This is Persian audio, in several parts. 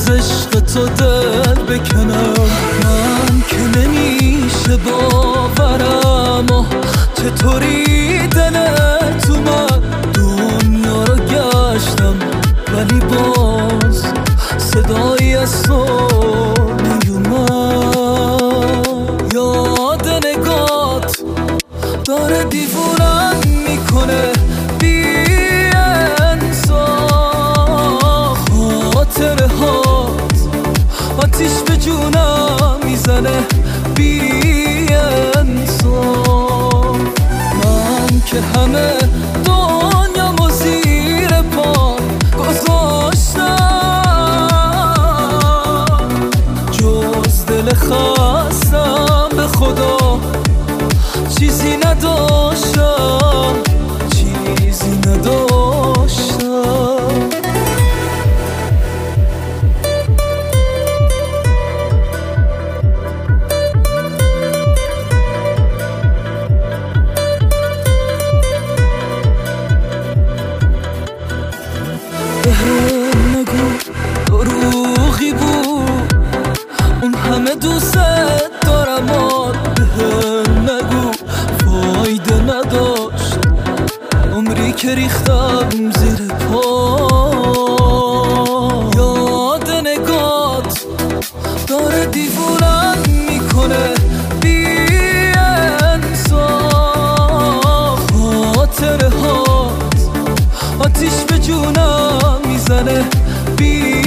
از عشق تو دل بکنم. من که نمیشه باورم چطوری دلت اومد. دنیا رو گشتم ولی باز صدایی از تو نیومد. یاد نگات داره دیوونم میکنه بی انصاف. خاطره هات آتیش به جونم میزنه بی انصاف. من که همه دنیامو زیر پا گذاشتم، جز دل خستم به خدا چیزی نداشتم، چیزی نداشتم. بهم نگو دروغی بود اون همه دوست دارم. بهم نگو فایده نداشت عمری که ریختم زیر پا. یاد نگات داره دیوونم میکنه بی انصاف. خاطره هات آتیش به جونم میزنه بی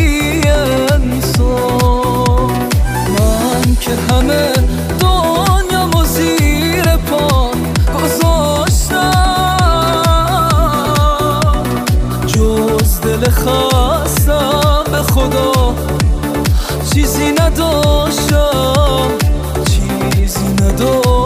انصاف. من که همه دنیامو زیر پا گذاشتم، جز دل خستم به خدا چیزی نداشتم، چیزی نداشتم.